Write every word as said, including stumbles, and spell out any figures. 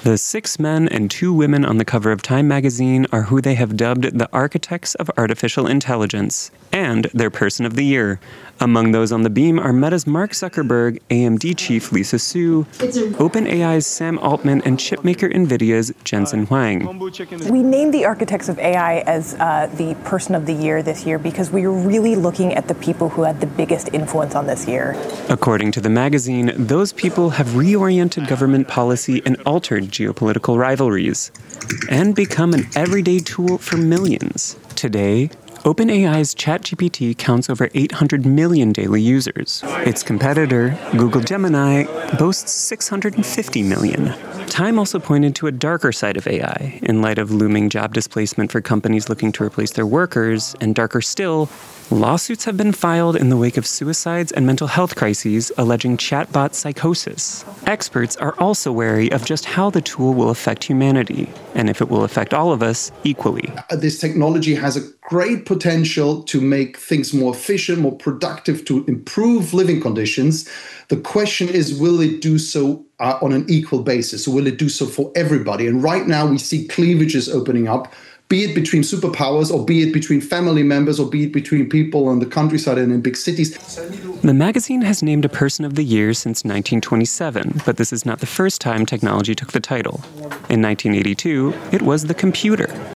The six men and two women on the cover of Time magazine are who they have dubbed the architects of artificial intelligence, and their person of the year. Among those on the beam are Meta's Mark Zuckerberg, A M D chief Lisa Su, OpenAI's Sam Altman, and chipmaker NVIDIA's Jensen Huang. We named the architects of A I as uh, the person of the year this year because we were really looking at the people who had the biggest influence on this year. According to the magazine, those people have reoriented government policy and altered geopolitical rivalries, and become an everyday tool for millions. Today, OpenAI's ChatGPT counts over eight hundred million daily users. Its competitor, Google Gemini, boasts six hundred fifty million. Time also pointed to a darker side of A I, in light of looming job displacement for companies looking to replace their workers, and darker still, lawsuits have been filed in the wake of suicides and mental health crises alleging chatbot psychosis. Experts are also wary of just how the tool will affect humanity, and if it will affect all of us equally. This technology has a great potential to make things more efficient, more productive, to improve living conditions. The question is, will it do so uh, on an equal basis? Or will it do so for everybody? And right now we see cleavages opening up, be it between superpowers, or be it between family members, or be it between people on the countryside and in big cities. The magazine has named a Person of the Year since nineteen twenty-seven, but this is not the first time technology took the title. In nineteen eighty-two, it was the computer.